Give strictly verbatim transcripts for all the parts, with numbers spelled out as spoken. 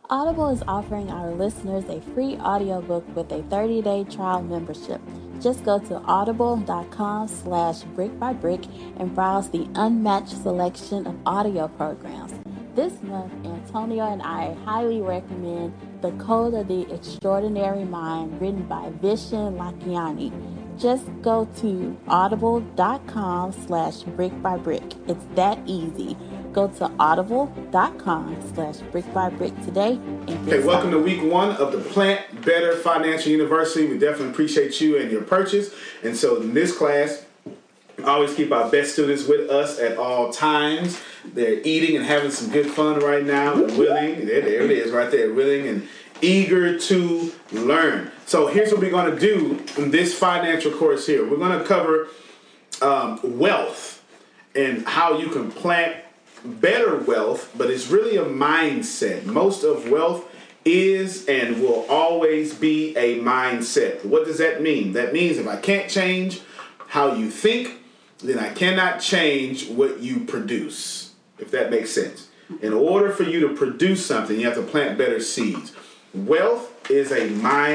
Audible is offering our listeners a free audiobook with a thirty-day trial membership. Just go to audible.com slash brick by brick and browse the unmatched selection of audio programs. This month, Antonio and I highly recommend The Code of the Extraordinary Mind, written by Vishen Lakhiani. Just go to audible.com slash brick by brick. It's that easy. Go to audible.com slash brick by brick today and get Okay, welcome started. to week one of the Plant Better Financial University. We definitely appreciate you and your purchase. And so in this class, we always keep our best students with us at all times. They're eating and having some good fun right now. They're willing, there, there it is right there, willing and eager to learn. So here's what we're going to do in this financial course here. We're going to cover um, wealth and how you can plant better wealth, but it's really a mindset. Most of wealth is and will always be a mindset. What does that mean? That means if I can't change how you think, then I cannot change what you produce, if that makes sense. In order for you to produce something, you have to plant better seeds. Wealth is a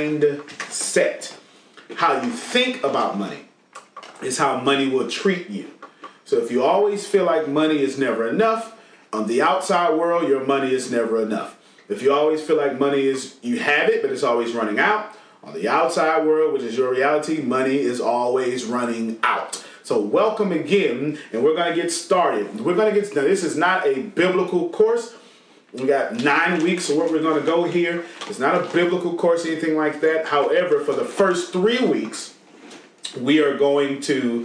mindset. How you think about money is how money will treat you. So if you always feel like money is never enough, on the outside world, your money is never enough. If you always feel like money is, you have it, but it's always running out, on the outside world, which is your reality, money is always running out. So welcome again, and we're going to get started. We're going to get, now this is not a biblical course. We got nine weeks of what we're going to go here. It's not a biblical course, anything like that. However, for the first three weeks, we are going to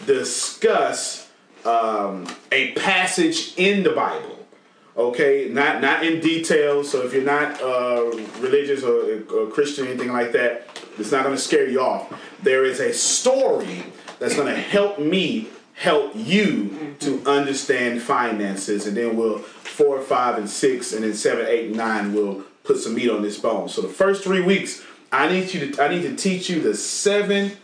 discuss um, a passage in the Bible. Okay, not not in detail. So if you're not uh, religious or, or Christian or anything like that, it's not going to scare you off. There is a story that's going to help me help you to understand finances, and then we'll four, five, and six, and then seven, eight, and nine. We'll put some meat on this bone. So the first three weeks, I need you to I need to teach you the seven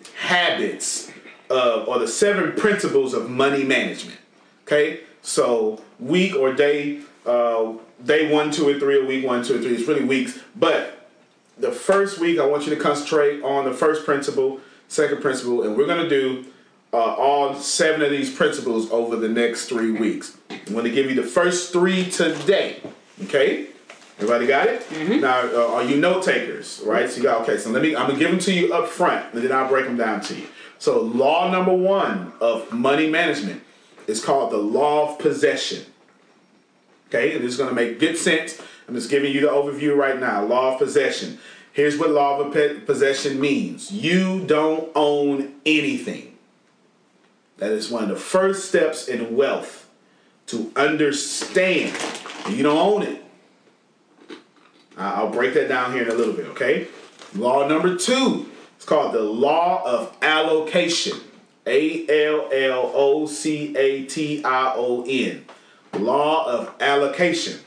habits of, or the seven principles of money management. Okay, so week or day, uh, day one, two, and three, or week one, two, and three. It's really weeks, but the first week I want you to concentrate on the first principle, second principle, and we're going to do uh, all seven of these principles over the next three weeks. I'm going to give you the first three today. Okay, everybody got it? Mm-hmm. Now, uh, are you note takers? Right? So you got okay. So let me. I'm gonna give them to you up front, and then I'll break them down to you. So law number one of money management is called the law of possession. Okay, and this is going to make good sense. I'm just giving you the overview right now. Law of possession. Here's what law of possession means. You don't own anything. That is one of the first steps in wealth, to understand you don't own it. I'll break that down here in a little bit, okay? Law number two. It's called the law of allocation. A L L O C A T I O N. Law of allocation.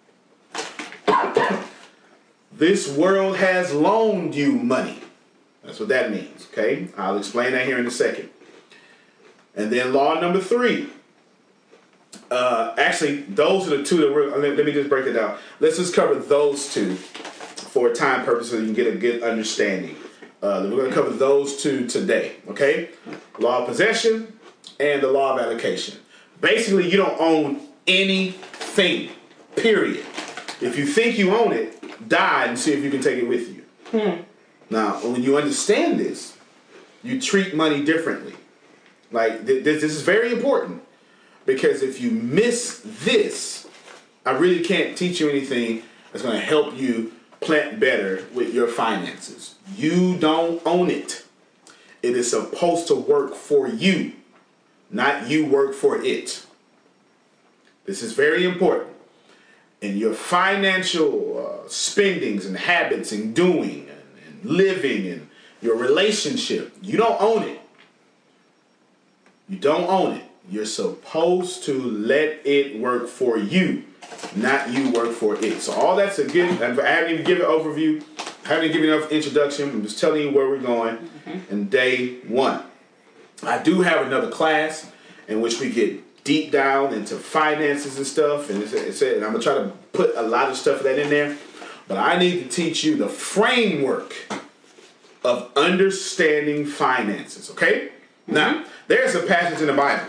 This world has loaned you money. That's what that means, okay? I'll explain that here in a second. And then law number three. Uh, actually, those are the two that we're, let, let me just break it down. Let's just cover those two for time purposes so you can get a good understanding. Uh, we're going to cover those two today, okay? Law of possession and the law of allocation. Basically, you don't own anything, period. If you think you own it, die and see if you can take it with you. Hmm. Now, when you understand this, you treat money differently. Like, th- this is very important, because if you miss this, I really can't teach you anything that's going to help you plant better with your finances. You don't own it. It is supposed to work for you, not you work for it. This is very important. In your financial uh, spendings and habits and doing and, and living and your relationship, you don't own it. You don't own it. You're supposed to let it work for you, not you work for it. So all that's a good, I haven't even given an overview, I haven't given enough introduction. I'm just telling you where we're going mm-hmm. in day one. I do have another class in which we get deep down into finances and stuff, and, it's, it's, and I'm going to try to put a lot of stuff of that in there. But I need to teach you the framework of understanding finances, okay? Mm-hmm. Now, there's a passage in the Bible.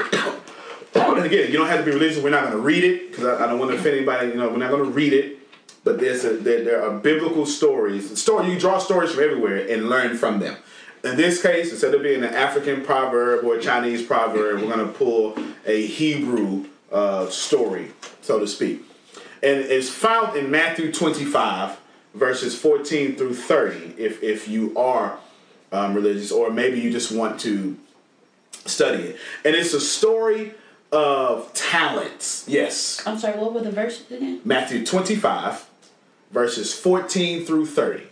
And again, you don't have to be religious. We're not going to read it because I, I don't want to offend anybody. You know, we're not going to read it. But there's a, there, there are biblical stories. Story, you draw stories from everywhere and learn from them. In this case, instead of being an African proverb or a Chinese proverb, we're going to pull a Hebrew uh, story, so to speak. And it's found in Matthew twenty-five, verses fourteen through thirty, if, if you are um, religious, or maybe you just want to study it. And it's a story of talents. Yes. I'm sorry, what were the verses again? Matthew twenty-five, verses fourteen through thirty.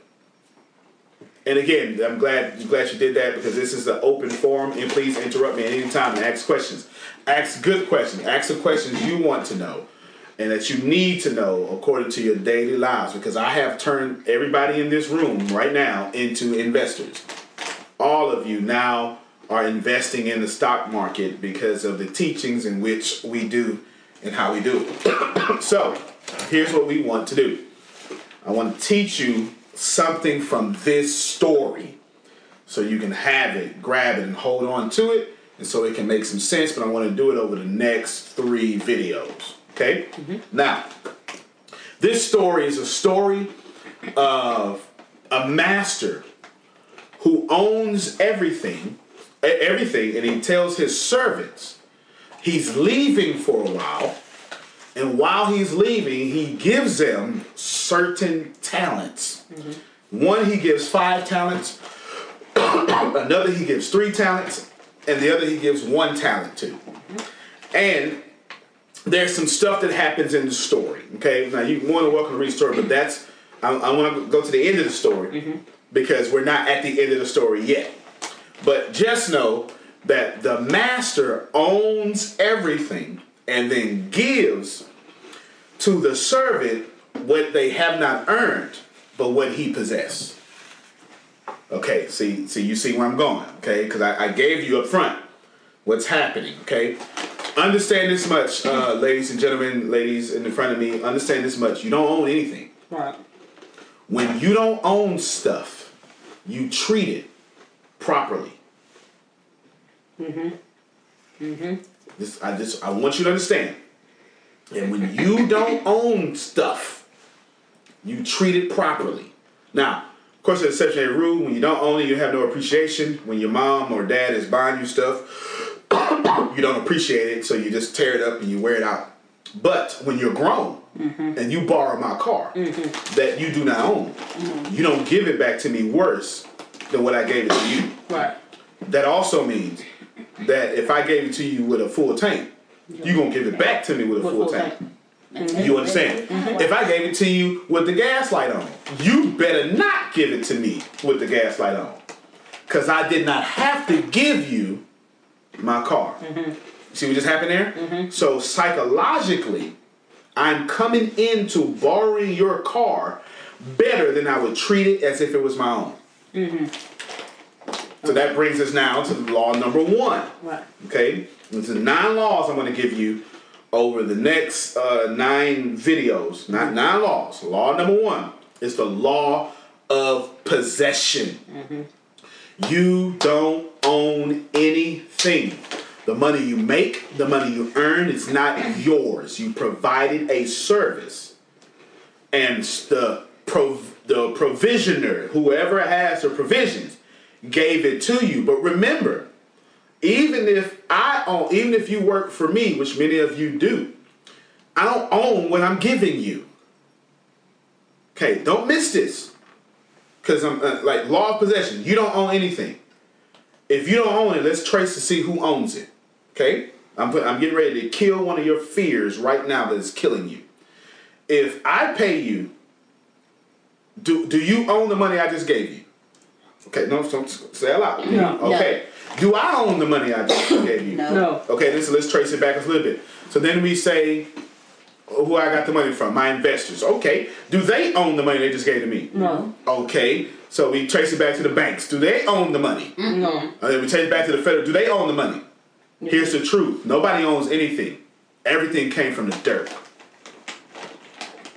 And again, I'm glad, glad you did that because this is the open forum, and please interrupt me at any time and ask questions. Ask good questions. Ask the questions you want to know and that you need to know according to your daily lives, because I have turned everybody in this room right now into investors. All of you now are investing in the stock market because of the teachings in which we do and how we do it. So, here's what we want to do. I want to teach you something from this story so you can have it, grab it, and hold on to it, and so it can make some sense, but I want to do it over the next three videos. Okay? Mm-hmm. Now, this story is a story of a master who owns everything, everything, and he tells his servants he's leaving for a while, and while he's leaving, he gives them certain talents. Mm-hmm. One, he gives five talents. Another, he gives three talents. And the other, he gives one talent to. Mm-hmm. And there's some stuff that happens in the story. Okay, now you're more than welcome to read the story, but that's, I, I want to go to the end of the story mm-hmm. because we're not at the end of the story yet. But just know that the master owns everything and then gives to the servant what they have not earned, but what he possessed. Okay, see, see, you see where I'm going, okay? Because I, I gave you up front what's happening, okay? Understand this much, uh, ladies and gentlemen, ladies in front of me, understand this much. You don't own anything. Right. When you don't own stuff, you treat it properly. Mm-hmm. Mm-hmm. This, I just, I want you to understand. And when you don't own stuff, you treat it properly. Now, of course, there's an exception to the rule. When you don't own it, you have no appreciation. When your mom or dad is buying you stuff, you don't appreciate it, so you just tear it up and you wear it out. But when you're grown mm-hmm. and you borrow my car mm-hmm. that you do not own, mm-hmm. you don't give it back to me worse than what I gave it to you. Right. That also means that if I gave it to you with a full tank, you're going to give it back to me with a full, full tank. tank. Mm-hmm. You understand? Mm-hmm. If I gave it to you with the gas light on, you better not give it to me with the gas light on. Because I did not have to give you my car. Mm-hmm. See what just happened there? Mm-hmm. So psychologically, I'm coming into borrowing your car better than I would treat it as if it was my own. Mm-hmm. So that brings us now to law number one. Right. Okay? It's the nine laws I'm going to give you over the next uh, nine videos. Not nine laws. Law number one is the law of possession. Mm-hmm. You don't own anything. The money you make, the money you earn, is not yours. You provided a service. And the, prov- the provisioner, whoever has the provisions, gave it to you. But remember, even if I own, even if you work for me, which many of you do, I don't own what I'm giving you. Okay, don't miss this. Because I'm uh, like law of possession. You don't own anything. If you don't own it, let's trace to see who owns it. Okay? I'm put, I'm getting ready to kill one of your fears right now that is killing you. If I pay you, do do you own the money I just gave you? Okay, no, don't say it out. No. Okay. No. Do I own the money I just gave you? No. no. Okay, then so let's trace it back a little bit. So then we say who I got the money from, my investors. Okay. Do they own the money they just gave to me? No. Okay. So we trace it back to the banks. Do they own the money? No. And then we trace it back to the federal. Do they own the money? No. Here's the truth. Nobody owns anything. Everything came from the dirt.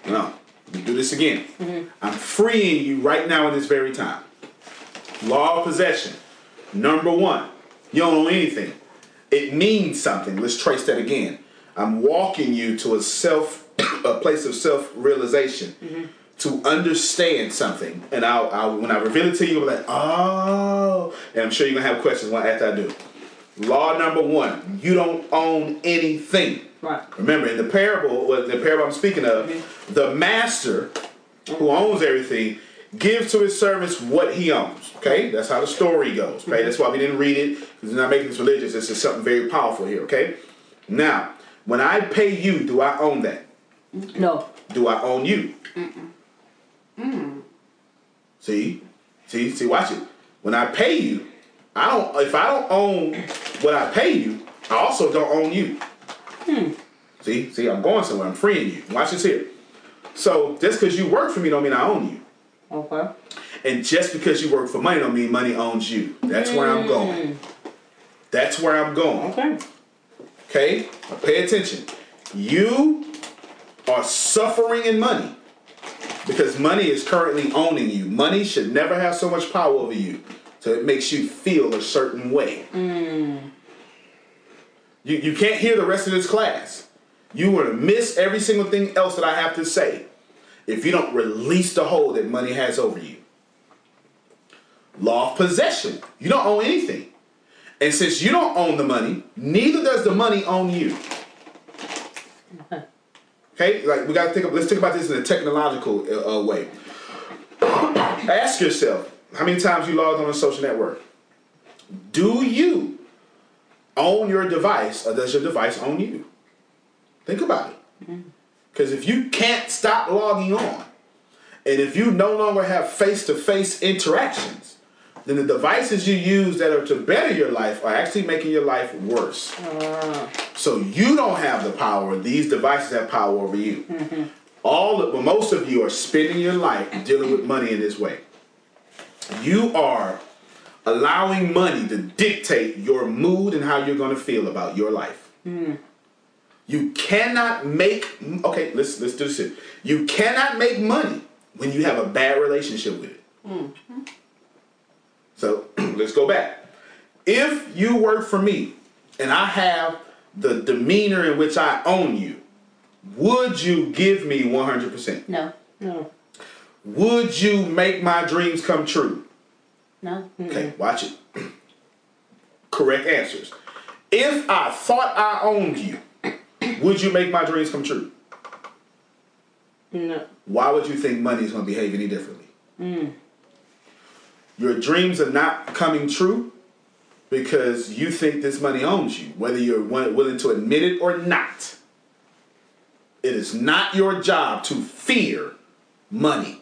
No. We do this again. Mm-hmm. I'm freeing you right now in this very time. Law of possession. Number one, you don't own anything. It means something. Let's trace that again. I'm walking you to a self, a place of self-realization, mm-hmm. to understand something. And I'll, I'll, when I reveal it to you, you'll be like, oh. And I'm sure you're gonna have questions after I do. Law number one: you don't own anything. Right. Remember, in the parable, well, the parable I'm speaking of, mm-hmm. the master who owns everything gives to his servants what he owns. Okay, that's how the story goes. Okay, mm-hmm. that's why we didn't read it, because we're not making this religious. This is something very powerful here. Okay, now when I pay you, do I own that? No. Do I own you? Mm-mm. Mm. See, see, see. Watch it. When I pay you, I don't. If I don't own what I pay you, I also don't own you. Hmm. See, see, I'm going somewhere. I'm freeing you. Watch this here. So just because you work for me don't mean I own you. Okay. And just because you work for money don't mean money owns you. That's mm. where I'm going. That's where I'm going. Okay. Okay? Now pay attention. You are suffering in money because money is currently owning you. Money should never have so much power over you, so it makes you feel a certain way. Mm. You, you can't hear the rest of this class. You will miss every single thing else that I have to say if you don't release the hold that money has over you. Law of possession. You don't own anything. And since you don't own the money, neither does the money own you. Okay? Like we got to think of, let's think about this in a technological uh, way. Ask yourself, how many times you logged on a social network? Do you own your device, or does your device own you? Think about it. Because if you can't stop logging on, and if you no longer have face-to-face interactions, then the devices you use that are to better your life are actually making your life worse. Uh. So you don't have the power. These devices have power over you. Mm-hmm. All of, well, most of you are spending your life dealing with money in this way. You are allowing money to dictate your mood and how you're going to feel about your life. Mm. You cannot make, okay, let's let's do this here. You cannot make money when you have a bad relationship with it. Mm-hmm. So let's go back. If you work for me and I have the demeanor in which I own you, would you give me one hundred percent? No. No. Would you make my dreams come true? No. Mm-mm. Okay, watch it. Correct answers. If I thought I owned you, would you make my dreams come true? No. Why would you think money is going to behave any differently? Mm. Your dreams are not coming true because you think this money owns you, whether you're willing to admit it or not. It is not your job to fear money.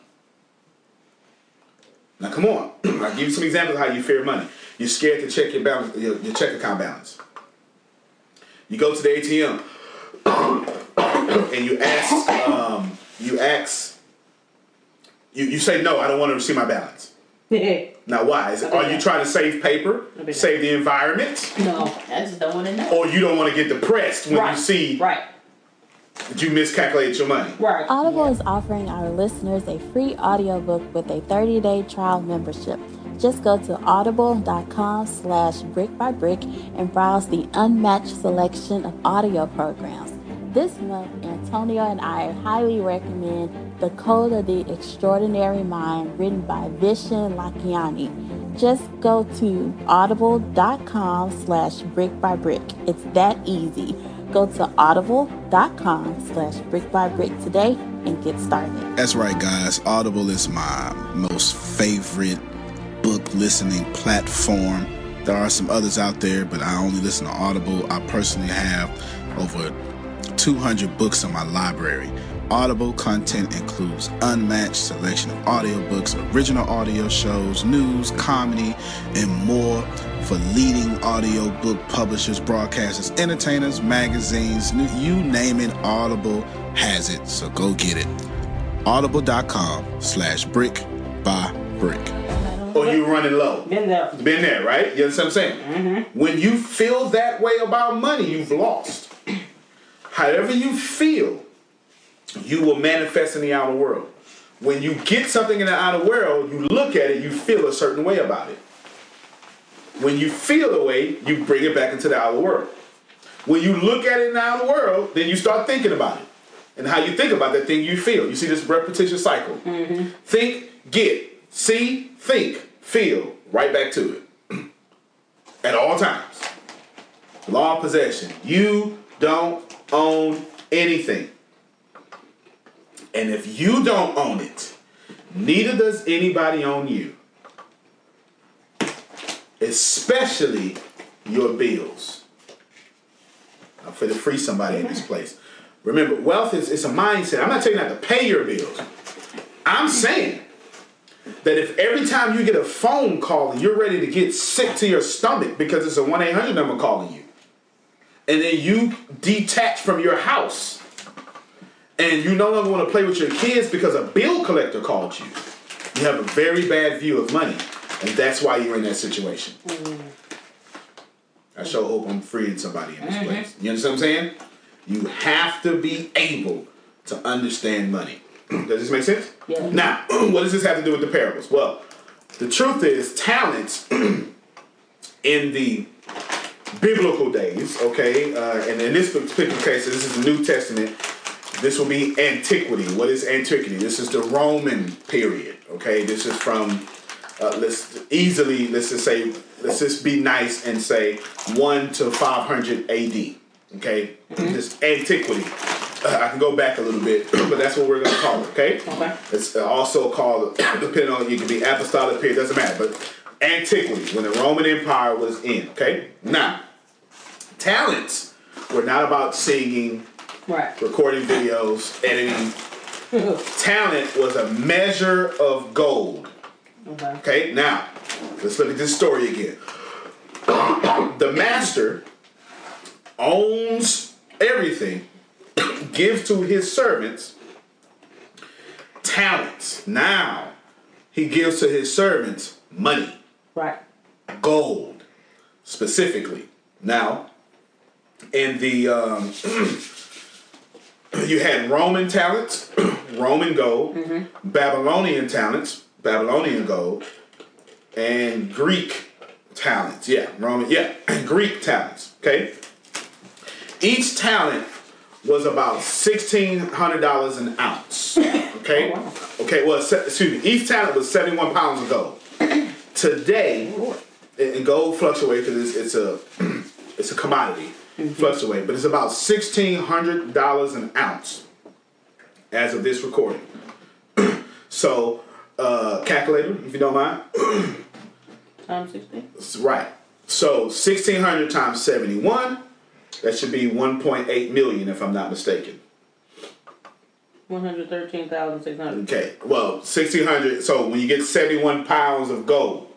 Now, come on. I'll give you some examples of how you fear money. You're scared to check your balance, your, your check account balance. You go to the A T M and you ask, um, you ask, you, you say, no, I don't want to see my balance. Now, why? Is it, are you trying to save paper, save the environment? No, I just don't want to know. Or you don't want to get depressed when right. you see right. that you miscalculated your money? Right. Audible yeah. is offering our listeners a free audiobook with a thirty-day trial membership. Just go to audible.com slash brick by brick and browse the unmatched selection of audio programs. This month, Antonio and I highly recommend The Code of the Extraordinary Mind, written by Vishen Lakhiani. Just go to audible.com slash brick by brick. It's that easy. Go to audible.com slash brick by brick today and get started. That's right, guys. Audible is my most favorite book listening platform. There are some others out there, but I only listen to Audible. I personally have over two hundred books in my library. Audible content includes unmatched selection of audiobooks, original audio shows, news, comedy, and more for leading audiobook publishers, broadcasters, entertainers, magazines, you name it, Audible has it. So go get it. Audible.com slash brick by brick. Or you running low. Been there. Been there, right? You understand what I'm saying? Mm-hmm. When you feel that way about money, you've lost. However you feel you will manifest in the outer world. When you get something in the outer world, you look at it, you feel a certain way about it. When you feel a way, you bring it back into the outer world. When you look at it in the outer world, then you start thinking about it. And how you think about that thing, you feel. You see this repetitious cycle. Mm-hmm. Think, get, see, think, feel, right back to it. At all times. Law of possession. You don't own anything. And if you don't own it, neither does anybody own you. Especially your bills. I'm going to free somebody in this place. Remember, wealth is it's a mindset. I'm not telling you not to pay your bills. I'm saying that if every time you get a phone call and you're ready to get sick to your stomach because it's a one eight hundred number calling you, and then you detach from your house, and you no longer want to play with your kids because a bill collector called you, you have a very bad view of money, and that's why you're in that situation. Mm. I sure hope I'm freeing somebody in this mm-hmm. place. You understand what I'm saying? You have to be able to understand money. Does this make sense? Yeah. Now, what does this have to do with the parables? Well, the truth is, talents in the biblical days, okay, uh, and in this particular case, this is the New Testament. This will be antiquity. What is antiquity? This is the Roman period, okay? This is from, uh, let's easily, let's just say, let's just be nice and say one to five hundred A D, okay? Mm-hmm. This antiquity. Uh, I can go back a little bit, but that's what we're going to call it, okay? Okay. It's also called, depending on, you can be apostolic period, doesn't matter, but antiquity, when the Roman Empire was in, okay? Now, talents were not about singing, right, recording videos, editing. Talent was a measure of gold. Okay. Okay, now, let's look at this story again. The master owns everything, gives to his servants talents. Now, he gives to his servants money. Right. Gold, specifically. Now, in the, um, you had Roman talents, Roman gold, mm-hmm. Babylonian talents, Babylonian gold, and Greek talents. Yeah, Roman, yeah, Greek talents, okay? Each talent was about sixteen hundred dollars an ounce, okay? Oh, wow. Okay, well, excuse me, each talent was seventy-one pounds of gold. Today, and gold fluctuates because it's, it's a it's a commodity, mm-hmm. fluctuate, but it's about sixteen hundred dollars an ounce as of this recording. So, uh, calculator, if you don't mind. Times sixteen. Right. So sixteen hundred times seventy-one, that should be one point eight million, if I'm not mistaken. One hundred thirteen thousand six hundred. Okay. Well, sixteen hundred. So when you get seventy-one pounds of gold.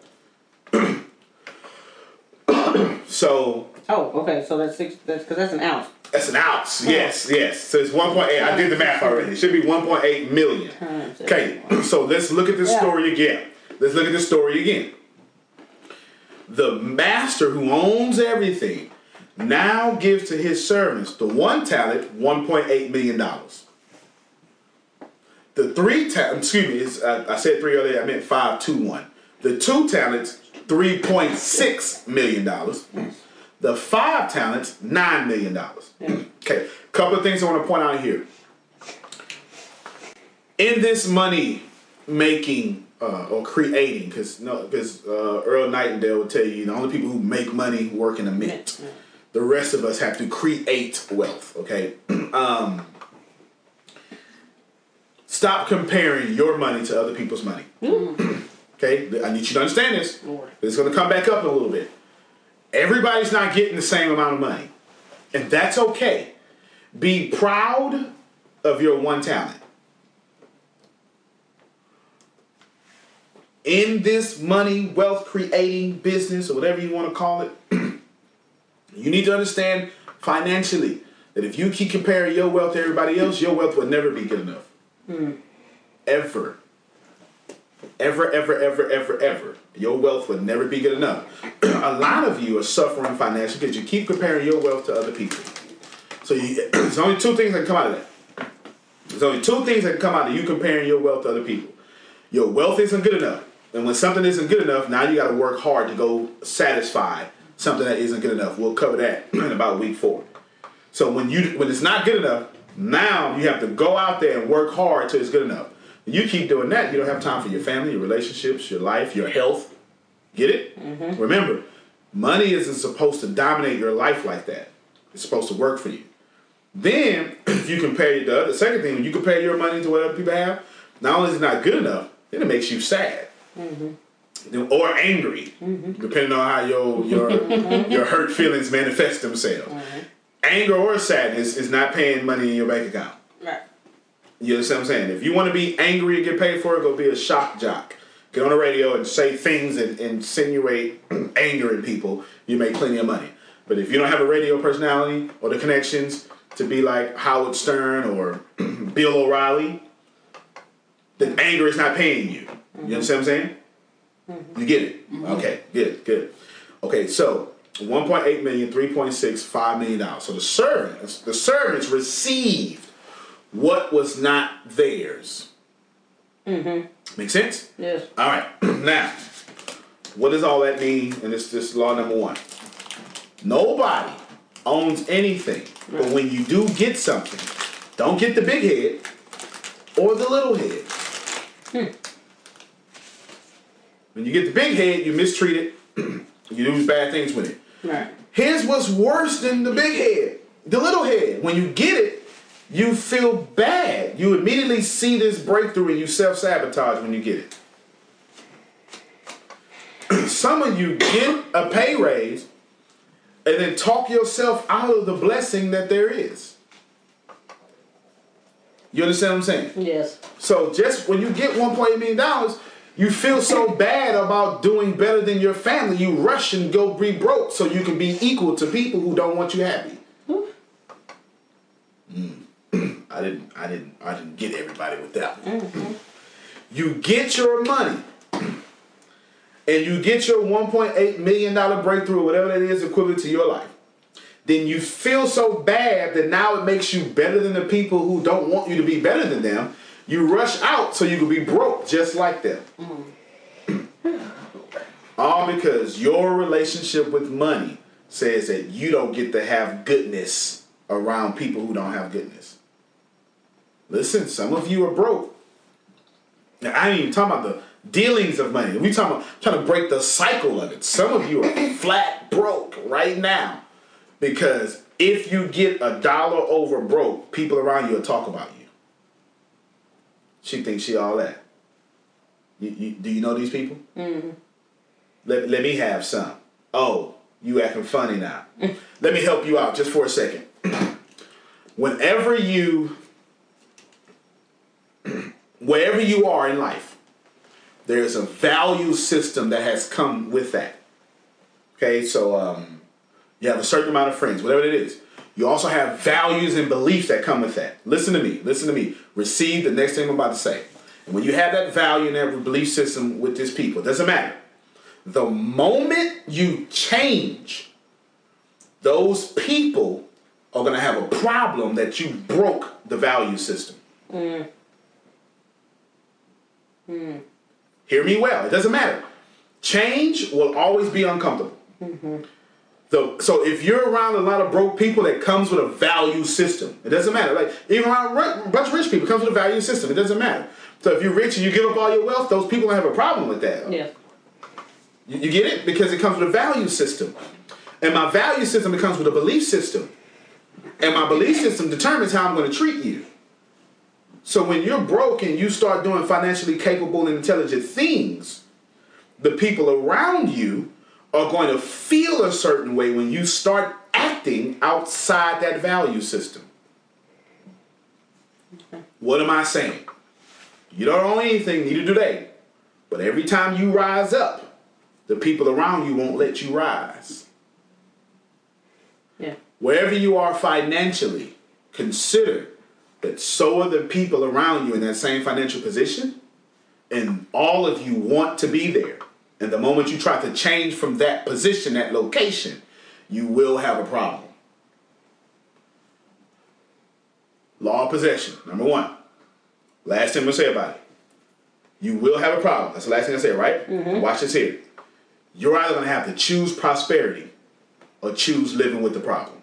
So. Oh, okay. So that's six. That's because that's an ounce. That's an ounce. Yes, yes. So it's one point eight. I did the math already. It should be one point eight million. Okay. So let's look at this yeah. story again. Let's look at this story again. The master who owns everything now gives to his servants the one talent, one point eight million dollars. The three talents, excuse me, it's, I, I said three earlier, I meant five, two, one. The two talents, three point six million dollars. The five talents, nine million dollars. Yeah. Okay, a couple of things I want to point out here. In this money making uh, or creating, because no, because uh, Earl Nightingale would tell you, the only people who make money work in a mint. Yeah. The rest of us have to create wealth, okay? um, stop comparing your money to other people's money. Mm. Okay? I need you to understand this. Lord. It's going to come back up in a little bit. Everybody's not getting the same amount of money. And that's okay. Be proud of your one talent. In this money, wealth creating business, or whatever you want to call it, you need to understand financially that if you keep comparing your wealth to everybody else, your wealth will never be good enough. Mm. Ever. Ever, ever, ever, ever, ever. Your wealth will never be good enough. A lot of you are suffering financially because you keep comparing your wealth to other people. So you, there's only two things that can come out of that. There's only two things that can come out of you comparing your wealth to other people. Your wealth isn't good enough. And when something isn't good enough, now you got to work hard to go satisfy something that isn't good enough. We'll cover that in about week four. So when you when it's not good enough, now you have to go out there and work hard till it's good enough. When you keep doing that, you don't have time for your family, your relationships, your life, your health. Get it? Mm-hmm. Remember, money isn't supposed to dominate your life like that. It's supposed to work for you. Then, if you compare the other, second thing, when you compare your money to what other people have, not only is it not good enough, then it makes you sad. Mm-hmm. Or angry, mm-hmm. depending on how your your your hurt feelings manifest themselves. Mm-hmm. Anger or sadness is not paying money in your bank account. Right. You understand what I'm saying? If you want to be angry and get paid for it, go be a shock jock. Get on the radio and say things and insinuate anger in people. You make plenty of money. But if you don't have a radio personality or the connections to be like Howard Stern or Bill O'Reilly, then anger is not paying you. You understand what I'm saying? Mm-hmm. You get it? Mm-hmm. Okay, good, good. Okay, so one point eight million, three point six, five million dollars. So the servants, the servants received what was not theirs. Mm-hmm. Make sense? Yes. All right. Now, what does all that mean? And this this law number one. Nobody owns anything, right. But when you do get something, don't get the big head or the little head. Hmm. When you get the big head, you mistreat it. You do bad things with it. Right. Here's what's worse than the big head. The little head. When you get it, you feel bad. You immediately see this breakthrough and you self-sabotage when you get it. Some of you get a pay raise and then talk yourself out of the blessing that there is. You understand what I'm saying? Yes. So just when you get one point eight million dollars, you feel so bad about doing better than your family, you rush and go be broke so you can be equal to people who don't want you happy. Mm. I didn't, I didn't, I didn't get everybody with that one. Mm-hmm. You get your money, and you get your one point eight million dollars breakthrough, whatever that is equivalent to your life. Then you feel so bad that now it makes you better than the people who don't want you to be better than them. You rush out so you can be broke just like them. Mm. All because your relationship with money says that you don't get to have goodness around people who don't have goodness. Listen, some of you are broke. Now, I ain't even talking about the dealings of money. We talking about trying to break the cycle of it. Some of you are flat broke right now because if you get a dollar over broke, people around you will talk about you. She thinks she all that. You, you, do you know these people? Mm-hmm. Let, let me have some. Oh, you acting funny now. Let me help you out just for a second. Whenever you, wherever you are in life, there's a value system that has come with that. Okay, so um, you have a certain amount of friends, whatever it is. You also have values and beliefs that come with that. Listen to me. Listen to me. Receive the next thing I'm about to say. And when you have that value and that belief system with this people, it doesn't matter. The moment you change, those people are going to have a problem that you broke the value system. Mm. Mm. Hear me well. It doesn't matter. Change will always be uncomfortable. Mm-hmm. So, so if you're around a lot of broke people, that comes with a value system. It doesn't matter. Like even around a bunch of rich people, it comes with a value system. It doesn't matter. So if you're rich and you give up all your wealth, those people don't have a problem with that. Yeah. You, you get it? Because it comes with a value system. And my value system, it comes with a belief system. And my belief system determines how I'm going to treat you. So when you're broke and you start doing financially capable and intelligent things, the people around you are going to feel a certain way when you start acting outside that value system. Okay. What am I saying? You don't own anything, neither do they. But every time you rise up, the people around you won't let you rise. Yeah. Wherever you are financially, consider that so are the people around you in that same financial position, and all of you want to be there. And the moment you try to change from that position, that location, you will have a problem. Law of possession, number one. Last thing I'm going to say about it. You will have a problem. That's the last thing I say, right? Mm-hmm. Watch this here. You're either going to have to choose prosperity or choose living with the problem.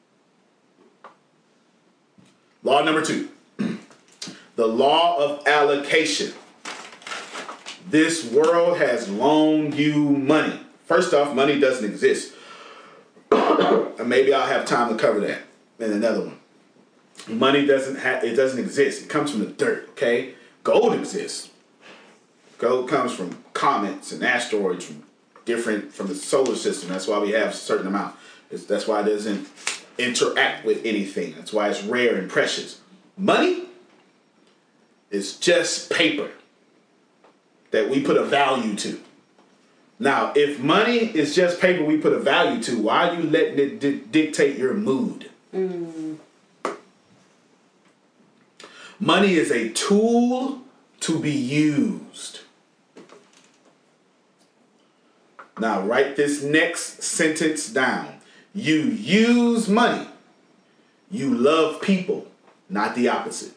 Law number two. The law of allocation. This world has loaned you money. First off, money doesn't exist. And maybe I'll have time to cover that in another one. Money doesn't have, it doesn't exist. It comes from the dirt, okay? Gold exists. Gold comes from comets and asteroids from different, from the solar system. That's why we have a certain amount. It's, that's why it doesn't interact with anything. That's why it's rare and precious. Money is just paper that we put a value to. Now, if money is just paper we put a value to, why are you letting it di- dictate your mood? Mm. Money is a tool to be used. Now, write this next sentence down. You use money. You love people, not the opposite.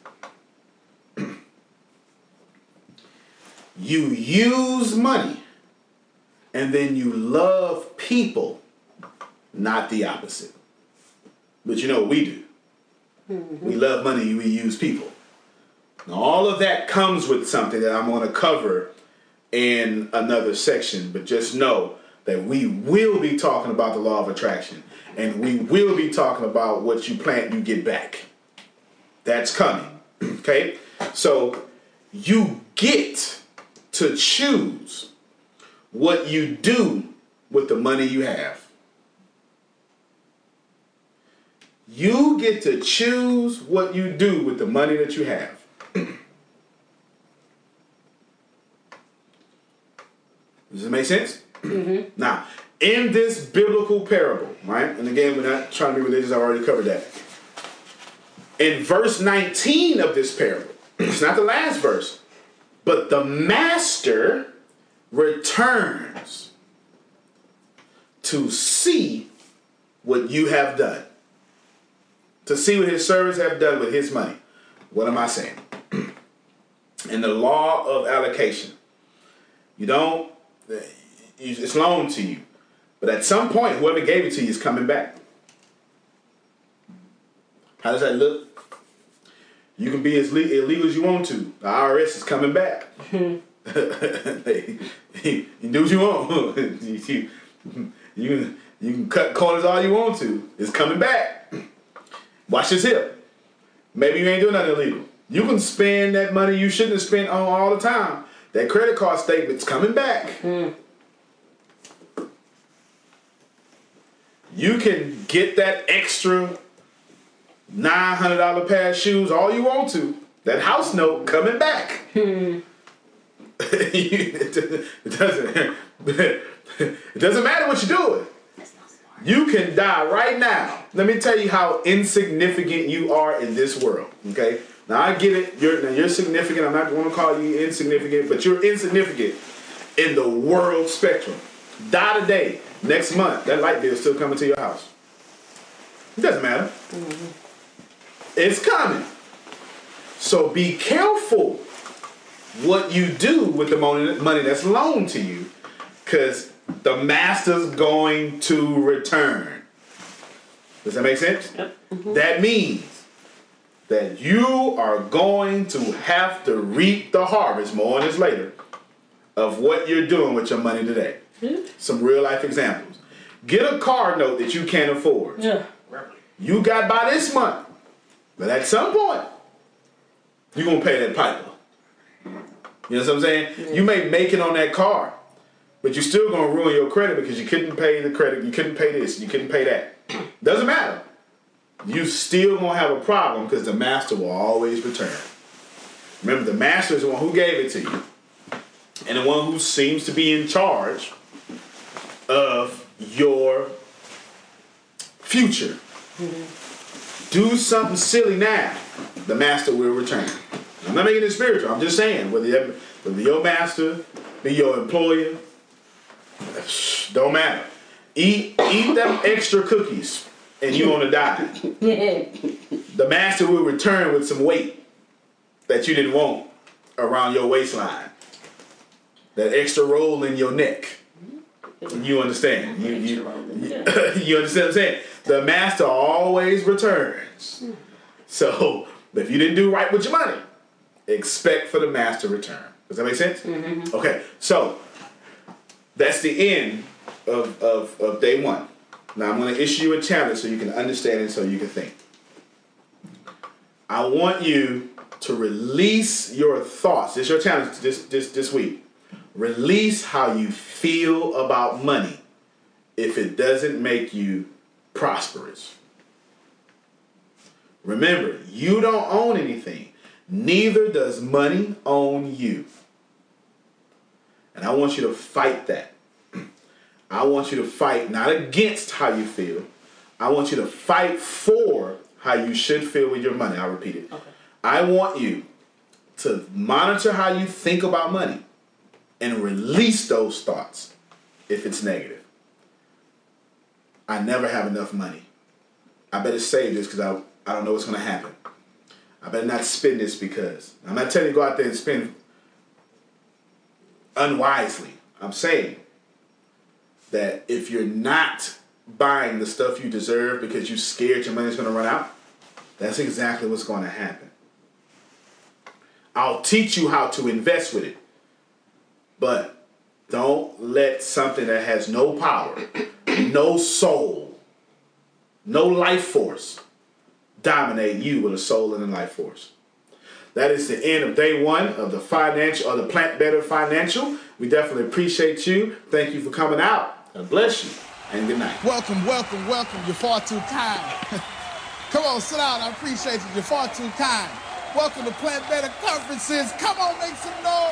You use money, and then you love people, not the opposite. But you know what we do? Mm-hmm. We love money, we use people. Now, all of that comes with something that I'm going to cover in another section, but just know that we will be talking about the law of attraction, and we will be talking about what you plant, you get back. That's coming, okay? So you get to choose what you do with the money you have. You get to choose what you do with the money that you have. Does it make sense? Mm-hmm. Now, in this biblical parable, right? And again, we're not trying to be religious. I've already covered that. In verse nineteen of this parable, it's not the last verse, but the master returns to see what you have done. To see what his servants have done with his money. What am I saying? In the law of allocation, you don't, it's loaned to you. But at some point, whoever gave it to you is coming back. How does that look? You can be as le- illegal as you want to. The I R S is coming back. you, you do what you want. you, you, can, you can cut corners all you want to. It's coming back. Watch this here. Maybe you ain't doing nothing illegal. You can spend that money you shouldn't have spent on all the time. That credit card statement's coming back. Mm. You can get that extra nine hundred dollars pair of shoes all you want to. That house note coming back. Mm. it doesn't it doesn't matter what you're doing. You can die right now. Let me tell you how insignificant you are in this world. Okay? Now I get it. You're now you're significant. I'm not going to call you insignificant, but you're insignificant in the world spectrum. Die today. Next month, that light bill is still coming to your house. It doesn't matter. Mm-hmm. It's coming. So be careful what you do with the money, money that's loaned to you, because the master's going to return. Does that make sense? Yep. Mm-hmm. That means that you are going to have to reap the harvest, more on this later, of what you're doing with your money today. Mm-hmm. Some real life examples. Get a car note that you can't afford. Yeah. You got by this month, but at some point, you're going to pay that piper. You know what I'm saying? Yeah. You may make it on that car, but you're still going to ruin your credit because you couldn't pay the credit, you couldn't pay this, you couldn't pay that. Doesn't matter. You still going to have a problem because the master will always return. Remember, the master is the one who gave it to you and the one who seems to be in charge of your future. Mm-hmm. Do something silly now, the master will return. I'm not making it spiritual. I'm just saying, whether, whether your master be your employer, don't matter. Eat eat them extra cookies and you're going to die. The master will return with some weight. that you didn't want around your waistline. That extra roll in your neck. You understand? You, you, you, you understand what I'm saying? The master always returns. So if you didn't do right with your money, expect for the master to return. Does that make sense? Mm-hmm. Okay, so that's the end of, of, of day one. Now I'm going to issue you a challenge so you can understand it, so you can think. I want you to release your thoughts. This is your challenge this, this, this week. Release how you feel about money if it doesn't make you prosperous. Remember, you don't own anything. Neither does money own you. And I want you to fight that. I want you to fight not against how you feel. I want you to fight for how you should feel with your money. I'll repeat it. Okay. I want you to monitor how you think about money and release those thoughts if it's negative. I never have enough money. I better save this because I, I don't know what's going to happen. I better not spend this because. I'm not telling you to go out there and spend unwisely. I'm saying that if you're not buying the stuff you deserve because you're scared your money's going to run out, that's exactly what's going to happen. I'll teach you how to invest with it. But don't let something that has no power, no soul, no life force dominate you with a soul and a life force. That is the end of day one of the financial or the Plant Better Financial. We definitely appreciate you. Thank you for coming out. God bless you. And good night. Welcome, welcome, welcome. You're far too kind. Come on, sit down. I appreciate you. You're far too kind. Welcome to Plant Better Conferences. Come on, make some noise.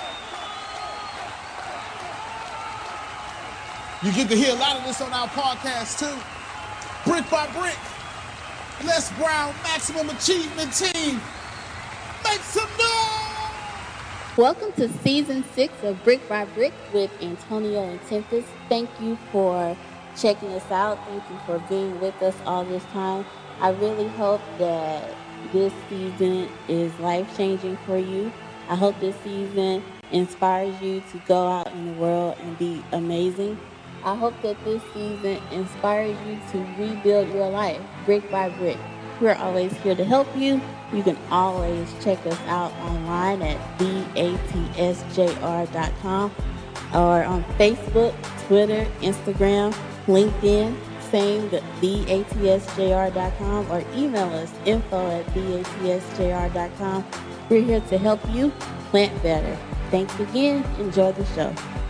You get to hear a lot of this on our podcast, too. Brick by Brick. Les Brown Maximum Achievement Team. Make some noise! Welcome to season six of Brick by Brick with Antonio and Tempest. Thank you for checking us out. Thank you for being with us all this time. I really hope that this season is life-changing for you. I hope this season inspires you to go out in the world and be amazing. I hope that this season inspires you to rebuild your life brick by brick. We're always here to help you. You can always check us out online at the A T S J R dot com or on Facebook, Twitter, Instagram, LinkedIn, same the A T S J R dot com, or email us info at the A T S J R dot com. We're here to help you plant better. Thanks again. Enjoy the show.